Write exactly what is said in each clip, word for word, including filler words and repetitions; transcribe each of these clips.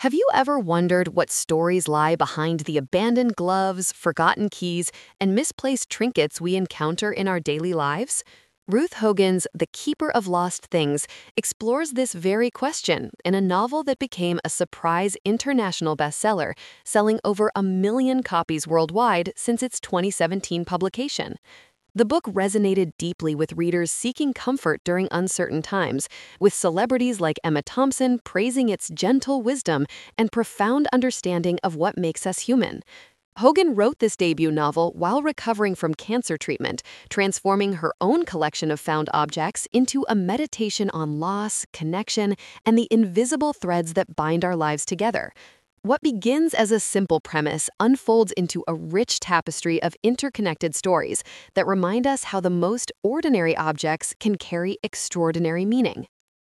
Have you ever wondered what stories lie behind the abandoned gloves, forgotten keys, and misplaced trinkets we encounter in our daily lives? Ruth Hogan's The Keeper of Lost Things explores this very question in a novel that became a surprise international bestseller, selling over a million copies worldwide since its twenty seventeen publication. The book resonated deeply with readers seeking comfort during uncertain times, with celebrities like Emma Thompson praising its gentle wisdom and profound understanding of what makes us human. Hogan wrote this debut novel while recovering from cancer treatment, transforming her own collection of found objects into a meditation on loss, connection, and the invisible threads that bind our lives together. What begins as a simple premise unfolds into a rich tapestry of interconnected stories that remind us how the most ordinary objects can carry extraordinary meaning.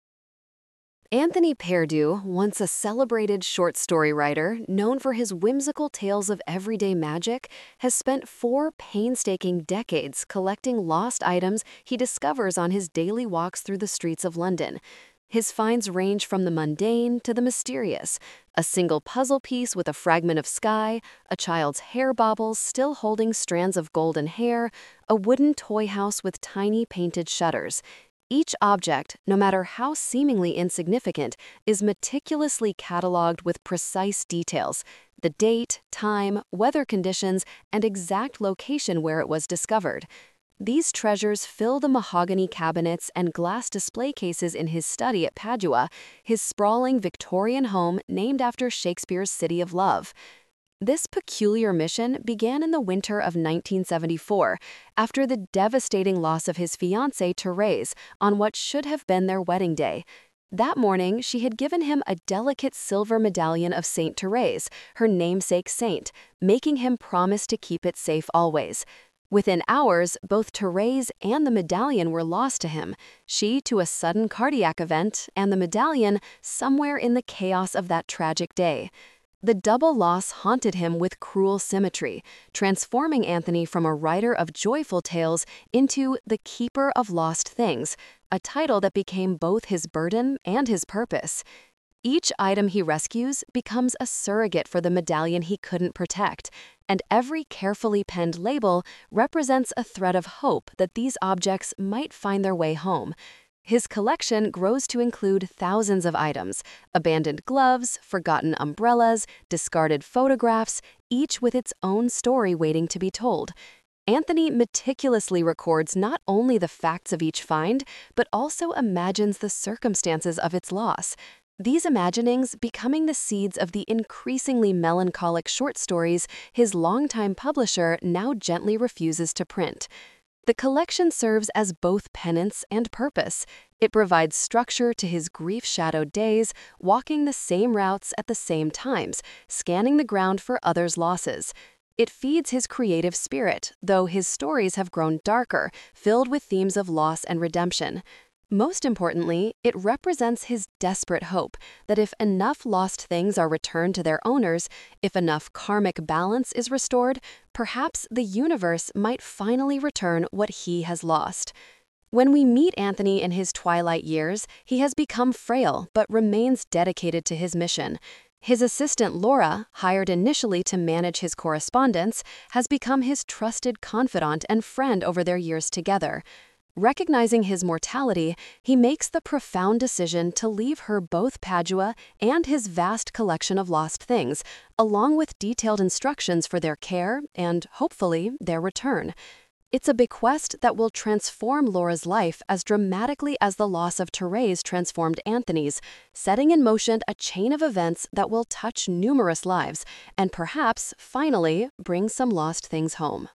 Anthony Perdue, once a celebrated short story writer known for his whimsical tales of everyday magic, has spent four painstaking decades collecting lost items he discovers on his daily walks through the streets of London. His finds range from the mundane to the mysterious: a single puzzle piece with a fragment of sky, a child's hair baubles still holding strands of golden hair, a wooden toy house with tiny painted shutters. Each object, no matter how seemingly insignificant, is meticulously cataloged with precise details: the date, time, weather conditions, and exact location where it was discovered. These treasures fill the mahogany cabinets and glass display cases in his study at Padua, his sprawling Victorian home named after Shakespeare's City of Love. This peculiar mission began in the winter of nineteen seventy-four, after the devastating loss of his fiancée Thérèse on what should have been their wedding day. That morning, she had given him a delicate silver medallion of Saint Thérèse, her namesake saint, making him promise to keep it safe always. Within hours, both Thérèse and the medallion were lost to him, she to a sudden cardiac event, and the medallion somewhere in the chaos of that tragic day. The double loss haunted him with cruel symmetry, transforming Anthony from a writer of joyful tales into the Keeper of Lost Things, a title that became both his burden and his purpose. Each item he rescues becomes a surrogate for the medallion he couldn't protect, and every carefully penned label represents a thread of hope that these objects might find their way home. His collection grows to include thousands of items: abandoned gloves, forgotten umbrellas, discarded photographs, each with its own story waiting to be told. Anthony meticulously records not only the facts of each find, but also imagines the circumstances of its loss, these imaginings becoming the seeds of the increasingly melancholic short stories his longtime publisher now gently refuses to print. The collection serves as both penance and purpose. It provides structure to his grief-shadowed days, walking the same routes at the same times, scanning the ground for others' losses. It feeds his creative spirit, though his stories have grown darker, filled with themes of loss and redemption. Most importantly, it represents his desperate hope that if enough lost things are returned to their owners, if enough karmic balance is restored, perhaps the universe might finally return what he has lost. When we meet Anthony in his twilight years, he has become frail but remains dedicated to his mission. His assistant Laura, hired initially to manage his correspondence, has become his trusted confidant and friend over their years together. Recognizing his mortality, he makes the profound decision to leave her both Padua and his vast collection of lost things, along with detailed instructions for their care and, hopefully, their return. It's a bequest that will transform Laura's life as dramatically as the loss of Thérèse transformed Anthony's, setting in motion a chain of events that will touch numerous lives and perhaps, finally, bring some lost things home.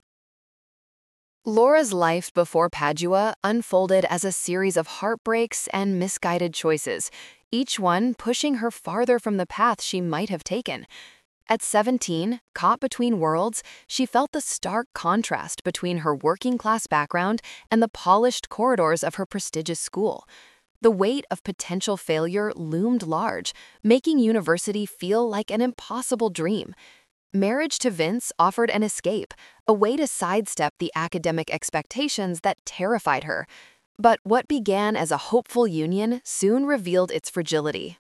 Laura's life before Padua unfolded as a series of heartbreaks and misguided choices, each one pushing her farther from the path she might have taken. At seventeen, caught between worlds, she felt the stark contrast between her working-class background and the polished corridors of her prestigious school. The weight of potential failure loomed large, making university feel like an impossible dream. Marriage to Vince offered an escape, a way to sidestep the academic expectations that terrified her. But what began as a hopeful union soon revealed its fragility.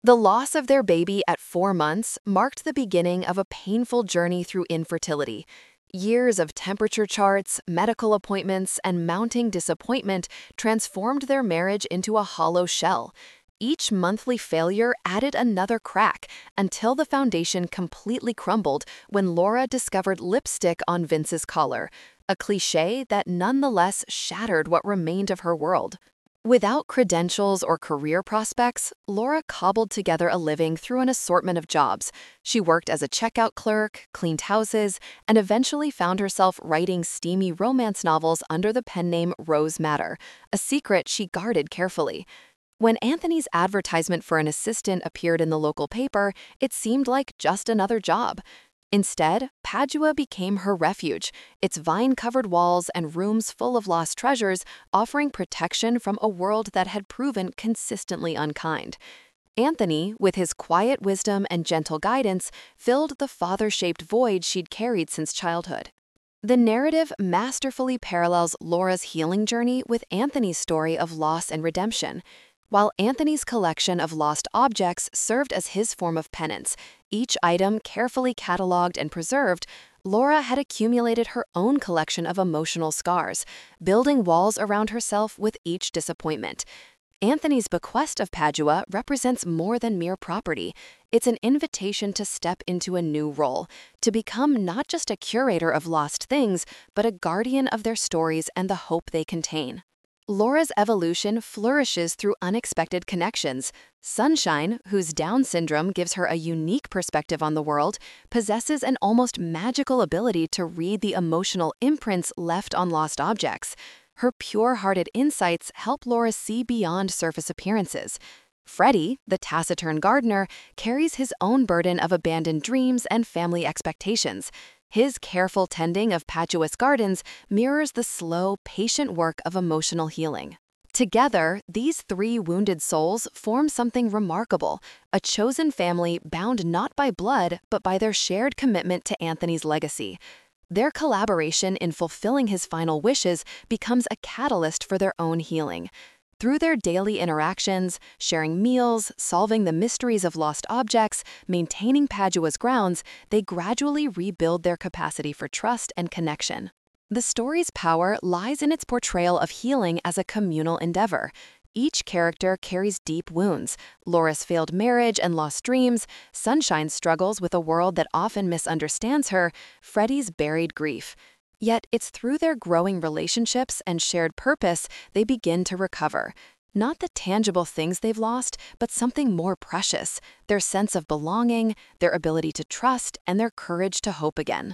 The loss of their baby at four months marked the beginning of a painful journey through infertility. Years of temperature charts, medical appointments, and mounting disappointment transformed their marriage into a hollow shell. Each monthly failure added another crack until the foundation completely crumbled when Laura discovered lipstick on Vince's collar, a cliché that nonetheless shattered what remained of her world. Without credentials or career prospects, Laura cobbled together a living through an assortment of jobs. She worked as a checkout clerk, cleaned houses, and eventually found herself writing steamy romance novels under the pen name Rose Madder, a secret she guarded carefully. When Anthony's advertisement for an assistant appeared in the local paper, it seemed like just another job. Instead, Padua became her refuge, its vine-covered walls and rooms full of lost treasures offering protection from a world that had proven consistently unkind. Anthony, with his quiet wisdom and gentle guidance, filled the father-shaped void she'd carried since childhood. The narrative masterfully parallels Laura's healing journey with Anthony's story of loss and redemption. While Anthony's collection of lost objects served as his form of penance, each item carefully cataloged and preserved, Laura had accumulated her own collection of emotional scars, building walls around herself with each disappointment. Anthony's bequest of Padua represents more than mere property. It's an invitation to step into a new role, to become not just a curator of lost things, but a guardian of their stories and the hope they contain. Laura's evolution flourishes through unexpected connections. Sunshine, whose Down syndrome gives her a unique perspective on the world, possesses an almost magical ability to read the emotional imprints left on lost objects. Her pure-hearted insights help Laura see beyond surface appearances. Freddie, the taciturn gardener, carries his own burden of abandoned dreams and family expectations. His careful tending of Padua's gardens mirrors the slow, patient work of emotional healing. Together, these three wounded souls form something remarkable, a chosen family bound not by blood but by their shared commitment to Anthony's legacy. Their collaboration in fulfilling his final wishes becomes a catalyst for their own healing. Through their daily interactions, sharing meals, solving the mysteries of lost objects, maintaining Padua's grounds, they gradually rebuild their capacity for trust and connection. The story's power lies in its portrayal of healing as a communal endeavor. Each character carries deep wounds: Laura's failed marriage and lost dreams, Sunshine's struggles with a world that often misunderstands her, Freddie's buried grief. Yet it's through their growing relationships and shared purpose they begin to recover. Not the tangible things they've lost, but something more precious: their sense of belonging, their ability to trust, and their courage to hope again.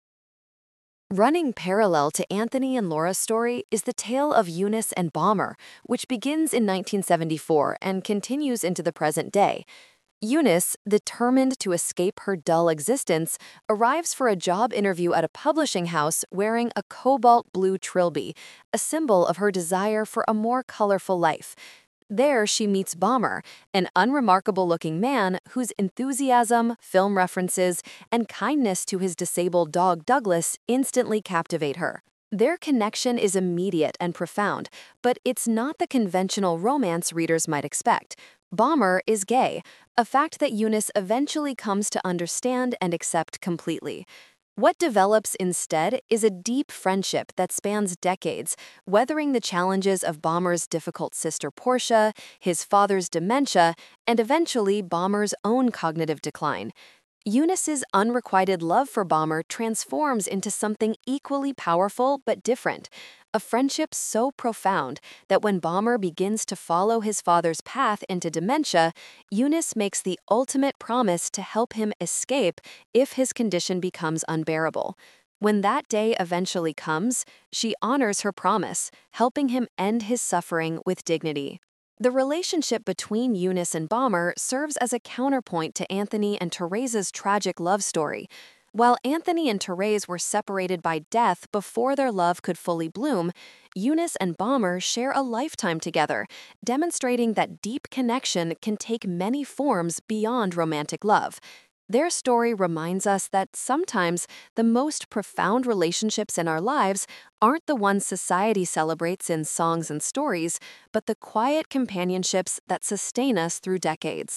Running parallel to Anthony and Laura's story is the tale of Eunice and Balmer, which begins in nineteen seventy-four and continues into the present day. Eunice, determined to escape her dull existence, arrives for a job interview at a publishing house wearing a cobalt blue trilby, a symbol of her desire for a more colorful life. There she meets Balmer, an unremarkable-looking man whose enthusiasm, film references, and kindness to his disabled dog Douglas instantly captivate her. Their connection is immediate and profound, but it's not the conventional romance readers might expect. Balmer is gay, a fact that Eunice eventually comes to understand and accept completely. What develops instead is a deep friendship that spans decades, weathering the challenges of Balmer's difficult sister Portia, his father's dementia, and eventually Balmer's own cognitive decline. Eunice's unrequited love for Balmer transforms into something equally powerful but different, a friendship so profound that when Balmer begins to follow his father's path into dementia, Eunice makes the ultimate promise to help him escape if his condition becomes unbearable. When that day eventually comes, she honors her promise, helping him end his suffering with dignity. The relationship between Eunice and Balmer serves as a counterpoint to Anthony and Therese's tragic love story. While Anthony and Therese were separated by death before their love could fully bloom, Eunice and Balmer share a lifetime together, demonstrating that deep connection can take many forms beyond romantic love. Their story reminds us that sometimes the most profound relationships in our lives aren't the ones society celebrates in songs and stories, but the quiet companionships that sustain us through decades.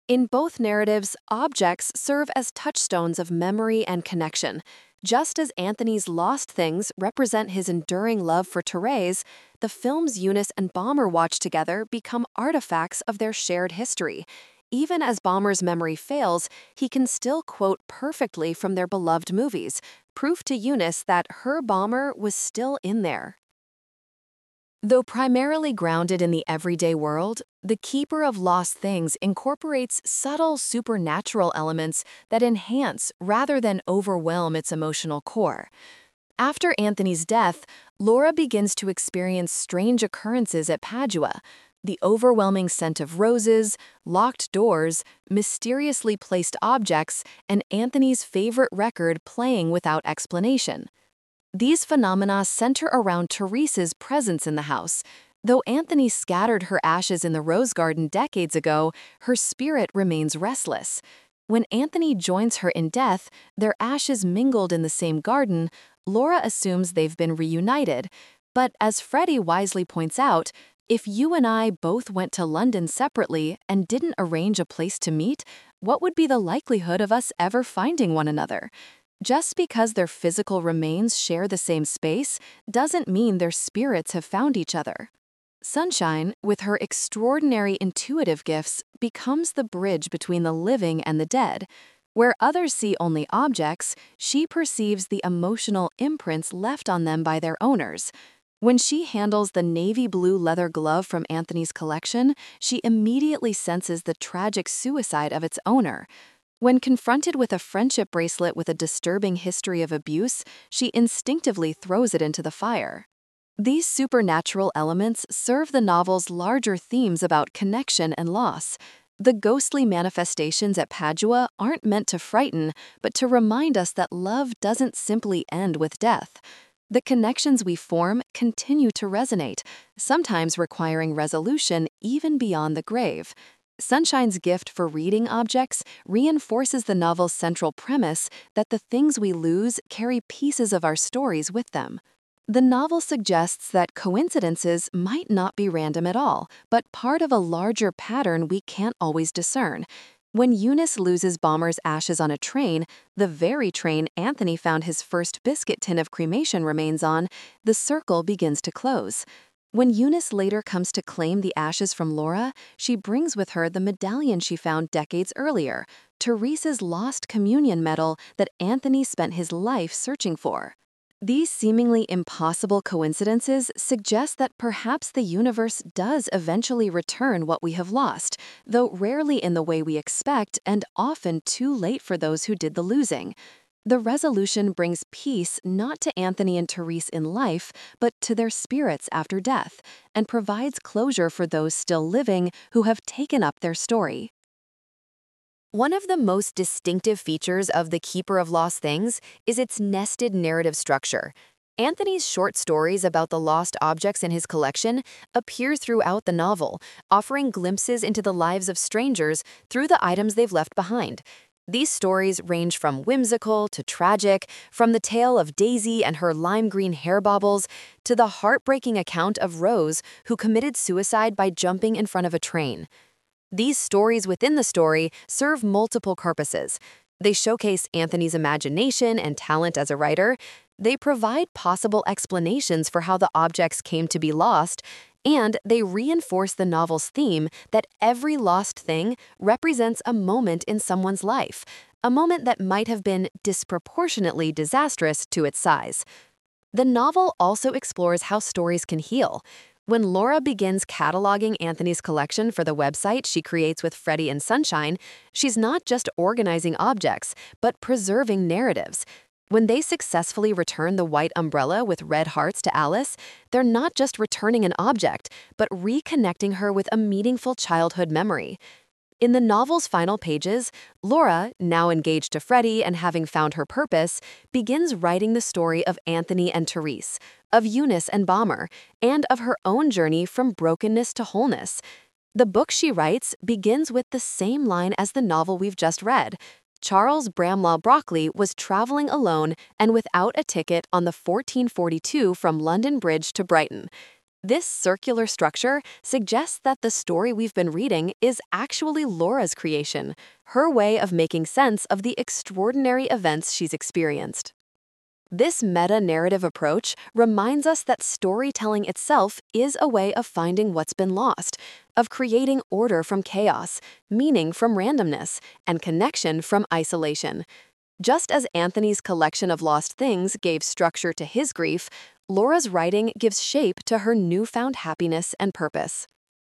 In both narratives, objects serve as touchstones of memory and connection. Just as Anthony's lost things represent his enduring love for Therese, the films Eunice and Balmer watch together become artifacts of their shared history. Even as Balmer's memory fails, he can still quote perfectly from their beloved movies, proof to Eunice that her Balmer was still in there. Though primarily grounded in the everyday world, The Keeper of Lost Things incorporates subtle supernatural elements that enhance rather than overwhelm its emotional core. After Anthony's death, Laura begins to experience strange occurrences at Padua. The overwhelming scent of roses, locked doors, mysteriously placed objects, and Anthony's favorite record playing without explanation. These phenomena center around Therese's presence in the house. Though Anthony scattered her ashes in the rose garden decades ago, her spirit remains restless. When Anthony joins her in death, their ashes mingled in the same garden. Laura assumes they've been reunited. But as Freddie wisely points out, if you and I both went to London separately and didn't arrange a place to meet, what would be the likelihood of us ever finding one another? Just because their physical remains share the same space doesn't mean their spirits have found each other. Sunshine, with her extraordinary intuitive gifts, becomes the bridge between the living and the dead. Where others see only objects, she perceives the emotional imprints left on them by their owners. When she handles the navy blue leather glove from Anthony's collection, she immediately senses the tragic suicide of its owner. When confronted with a friendship bracelet with a disturbing history of abuse, she instinctively throws it into the fire. These supernatural elements serve the novel's larger themes about connection and loss. The ghostly manifestations at Padua aren't meant to frighten, but to remind us that love doesn't simply end with death. The connections we form continue to resonate, sometimes requiring resolution even beyond the grave. Sunshine's gift for reading objects reinforces the novel's central premise that the things we lose carry pieces of our stories with them. The novel suggests that coincidences might not be random at all, but part of a larger pattern we can't always discern. When Eunice loses Balmer's ashes on a train, the very train Anthony found his first biscuit tin of cremation remains on, the circle begins to close. When Eunice later comes to claim the ashes from Laura, she brings with her the medallion she found decades earlier, Therese's lost communion medal that Anthony spent his life searching for. These seemingly impossible coincidences suggest that perhaps the universe does eventually return what we have lost, though rarely in the way we expect and often too late for those who did the losing. The resolution brings peace not to Anthony and Therese in life, but to their spirits after death, and provides closure for those still living who have taken up their story. One of the most distinctive features of The Keeper of Lost Things is its nested narrative structure. Anthony's short stories about the lost objects in his collection appear throughout the novel, offering glimpses into the lives of strangers through the items they've left behind. These stories range from whimsical to tragic, from the tale of Daisy and her lime green hair baubles to the heartbreaking account of Rose, who committed suicide by jumping in front of a train. These stories within the story serve multiple purposes. They showcase Anthony's imagination and talent as a writer. They provide possible explanations for how the objects came to be lost, and they reinforce the novel's theme that every lost thing represents a moment in someone's life, a moment that might have been disproportionately disastrous to its size. The novel also explores how stories can heal. When Laura begins cataloging Anthony's collection for the website she creates with Freddie and Sunshine, she's not just organizing objects, but preserving narratives. When they successfully return the white umbrella with red hearts to Alice, they're not just returning an object, but reconnecting her with a meaningful childhood memory. In the novel's final pages, Laura, now engaged to Freddie and having found her purpose, begins writing the story of Anthony and Therese, of Eunice and Balmer, and of her own journey from brokenness to wholeness. The book she writes begins with the same line as the novel we've just read. Charles Bramlaw Broccoli was traveling alone and without a ticket on the fourteen forty-two from London Bridge to Brighton. This circular structure suggests that the story we've been reading is actually Laura's creation, her way of making sense of the extraordinary events she's experienced. This meta-narrative approach reminds us that storytelling itself is a way of finding what's been lost, of creating order from chaos, meaning from randomness, and connection from isolation. Just as Anthony's collection of lost things gave structure to his grief, Laura's writing gives shape to her newfound happiness and purpose.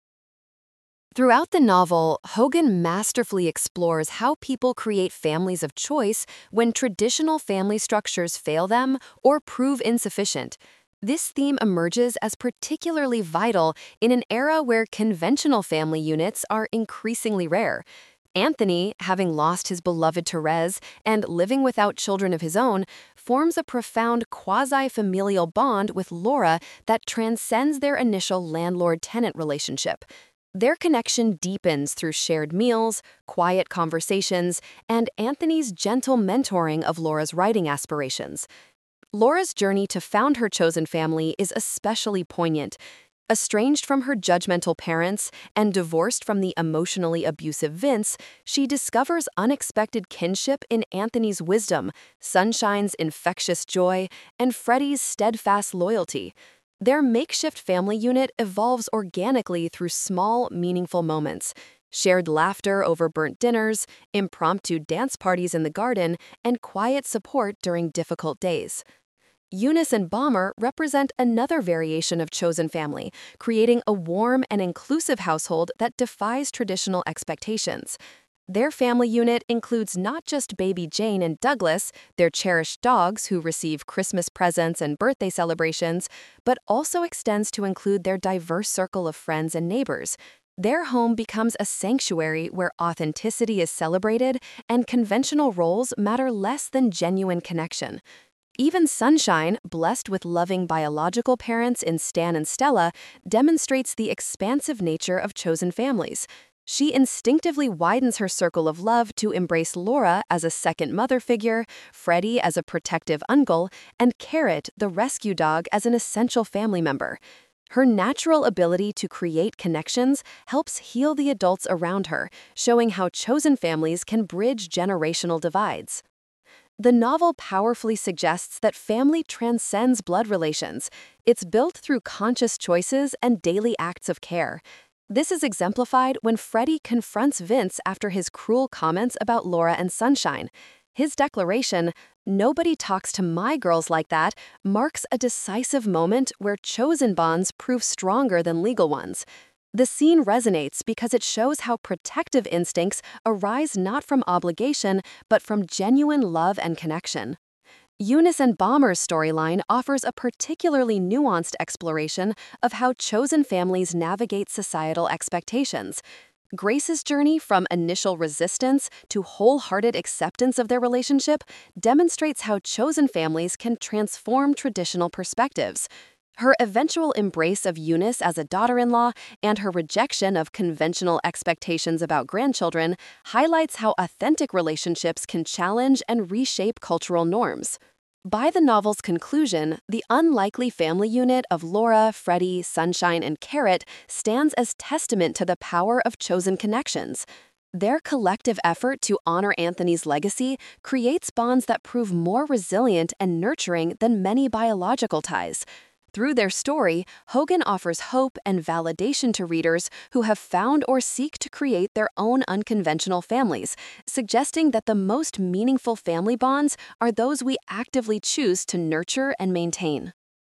Throughout the novel, Hogan masterfully explores how people create families of choice when traditional family structures fail them or prove insufficient. This theme emerges as particularly vital in an era where conventional family units are increasingly rare. Anthony, having lost his beloved Therese and living without children of his own, forms a profound quasi-familial bond with Laura that transcends their initial landlord-tenant relationship. Their connection deepens through shared meals, quiet conversations, and Anthony's gentle mentoring of Laura's writing aspirations. Laura's journey to found her chosen family is especially poignant. Estranged from her judgmental parents and divorced from the emotionally abusive Vince, she discovers unexpected kinship in Anthony's wisdom, Sunshine's infectious joy, and Freddie's steadfast loyalty. Their makeshift family unit evolves organically through small, meaningful moments. Shared laughter over burnt dinners, impromptu dance parties in the garden, and quiet support during difficult days. Eunice and Bomber represent another variation of chosen family, creating a warm and inclusive household that defies traditional expectations. Their family unit includes not just baby Jane and Douglas, their cherished dogs who receive Christmas presents and birthday celebrations, but also extends to include their diverse circle of friends and neighbors. Their home becomes a sanctuary where authenticity is celebrated and conventional roles matter less than genuine connection. Even Sunshine, blessed with loving biological parents in Stan and Stella, demonstrates the expansive nature of chosen families. She instinctively widens her circle of love to embrace Laura as a second mother figure, Freddie as a protective uncle, and Carrot, the rescue dog, as an essential family member. Her natural ability to create connections helps heal the adults around her, showing how chosen families can bridge generational divides. The novel powerfully suggests that family transcends blood relations. It's built through conscious choices and daily acts of care. This is exemplified when Freddie confronts Vince after his cruel comments about Laura and Sunshine. His declaration, "Nobody talks to my girls like that," marks a decisive moment where chosen bonds prove stronger than legal ones. The scene resonates because it shows how protective instincts arise not from obligation, but from genuine love and connection. Eunice and Bomber's storyline offers a particularly nuanced exploration of how chosen families navigate societal expectations. Grace's journey from initial resistance to wholehearted acceptance of their relationship demonstrates how chosen families can transform traditional perspectives. Her eventual embrace of Eunice as a daughter-in-law and her rejection of conventional expectations about grandchildren highlights how authentic relationships can challenge and reshape cultural norms. By the novel's conclusion, the unlikely family unit of Laura, Freddie, Sunshine, and Carrot stands as testament to the power of chosen connections. Their collective effort to honor Anthony's legacy creates bonds that prove more resilient and nurturing than many biological ties. Through their story, Hogan offers hope and validation to readers who have found or seek to create their own unconventional families, suggesting that the most meaningful family bonds are those we actively choose to nurture and maintain.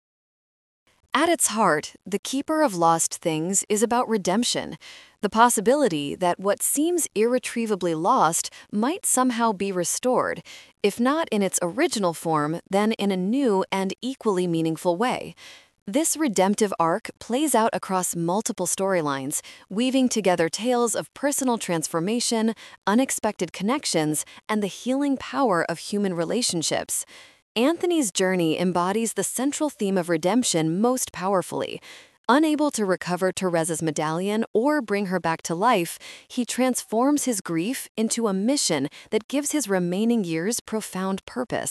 At its heart, The Keeper of Lost Things is about redemption, the possibility that what seems irretrievably lost might somehow be restored, if not in its original form, then in a new and equally meaningful way. This redemptive arc plays out across multiple storylines, weaving together tales of personal transformation, unexpected connections, and the healing power of human relationships. Anthony's journey embodies the central theme of redemption most powerfully. Unable to recover Therese's medallion or bring her back to life, he transforms his grief into a mission that gives his remaining years profound purpose.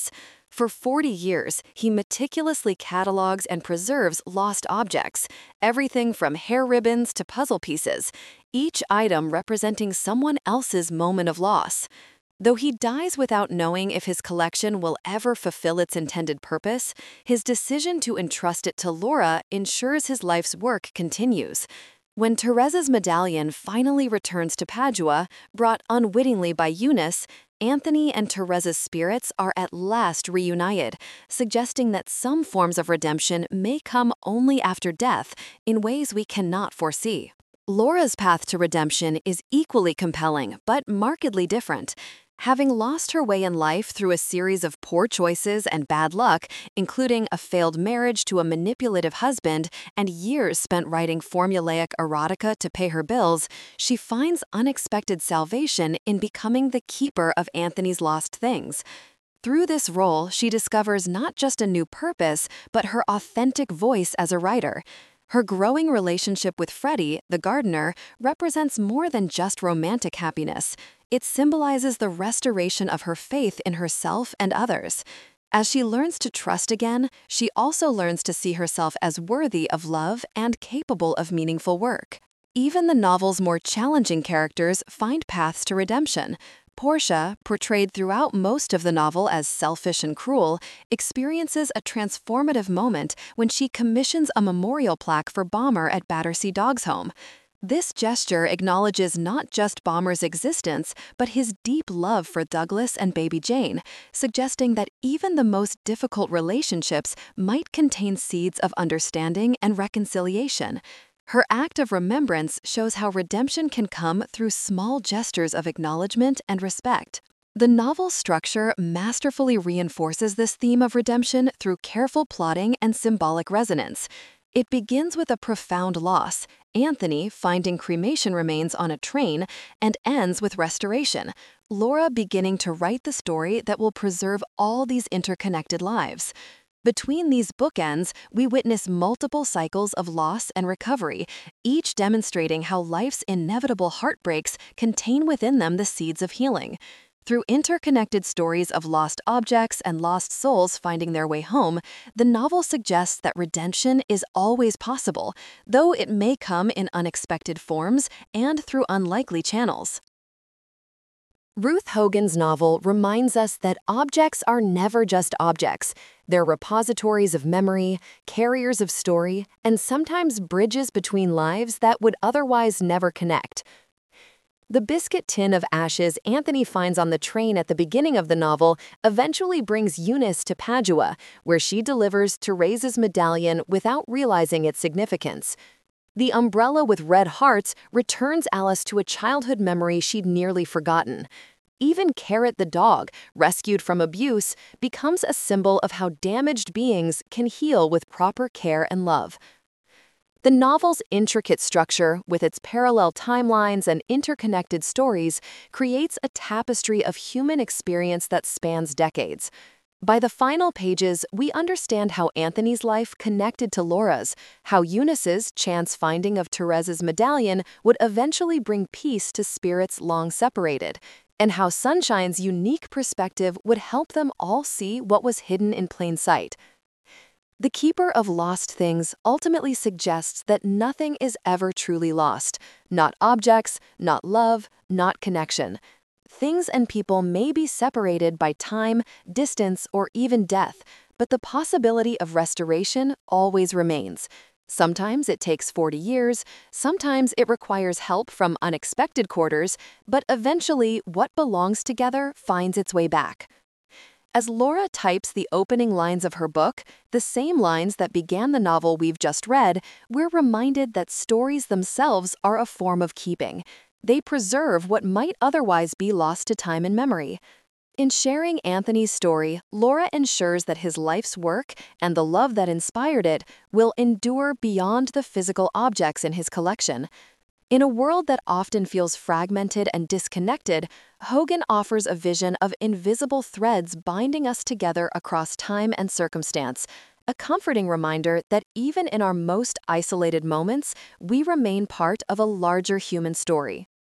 For forty years, he meticulously catalogs and preserves lost objects, everything from hair ribbons to puzzle pieces, each item representing someone else's moment of loss. Though he dies without knowing if his collection will ever fulfill its intended purpose, his decision to entrust it to Laura ensures his life's work continues. When Teresa's medallion finally returns to Padua, brought unwittingly by Eunice, Anthony and Teresa's spirits are at last reunited, suggesting that some forms of redemption may come only after death in ways we cannot foresee. Laura's path to redemption is equally compelling, but markedly different. Having lost her way in life through a series of poor choices and bad luck, including a failed marriage to a manipulative husband and years spent writing formulaic erotica to pay her bills, she finds unexpected salvation in becoming the keeper of Anthony's lost things. Through this role, she discovers not just a new purpose, but her authentic voice as a writer. Her growing relationship with Freddie, the gardener, represents more than just romantic happiness. It symbolizes the restoration of her faith in herself and others. As she learns to trust again, she also learns to see herself as worthy of love and capable of meaningful work. Even the novel's more challenging characters find paths to redemption. Portia, portrayed throughout most of the novel as selfish and cruel, experiences a transformative moment when she commissions a memorial plaque for Balmer at Battersea Dogs Home. This gesture acknowledges not just Balmer's existence, but his deep love for Douglas and baby Jane, suggesting that even the most difficult relationships might contain seeds of understanding and reconciliation. Her act of remembrance shows how redemption can come through small gestures of acknowledgement and respect. The novel's structure masterfully reinforces this theme of redemption through careful plotting and symbolic resonance. It begins with a profound loss, Anthony finding cremation remains on a train, and ends with restoration, Laura beginning to write the story that will preserve all these interconnected lives. Between these bookends, we witness multiple cycles of loss and recovery, each demonstrating how life's inevitable heartbreaks contain within them the seeds of healing. Through interconnected stories of lost objects and lost souls finding their way home, the novel suggests that redemption is always possible, though it may come in unexpected forms and through unlikely channels. Ruth Hogan's novel reminds us that objects are never just objects. They're repositories of memory, carriers of story, and sometimes bridges between lives that would otherwise never connect. The biscuit tin of ashes Anthony finds on the train at the beginning of the novel eventually brings Eunice to Padua, where she delivers Teresa's medallion without realizing its significance. The umbrella with red hearts returns Alice to a childhood memory she'd nearly forgotten. Even Carrot the dog, rescued from abuse, becomes a symbol of how damaged beings can heal with proper care and love. The novel's intricate structure, with its parallel timelines and interconnected stories, creates a tapestry of human experience that spans decades. By the final pages, we understand how Anthony's life connected to Laura's, how Eunice's chance finding of Teresa's medallion would eventually bring peace to spirits long separated, and how Sunshine's unique perspective would help them all see what was hidden in plain sight. The Keeper of Lost Things ultimately suggests that nothing is ever truly lost. Not objects, not love, not connection. Things and people may be separated by time, distance, or even death, but the possibility of restoration always remains. Sometimes it takes forty years, sometimes it requires help from unexpected quarters, but eventually what belongs together finds its way back. As Laura types the opening lines of her book, the same lines that began the novel we've just read, we're reminded that stories themselves are a form of keeping. They preserve what might otherwise be lost to time and memory. In sharing Anthony's story, Laura ensures that his life's work and the love that inspired it will endure beyond the physical objects in his collection. In a world that often feels fragmented and disconnected, Hogan offers a vision of invisible threads binding us together across time and circumstance, a comforting reminder that even in our most isolated moments, we remain part of a larger human story.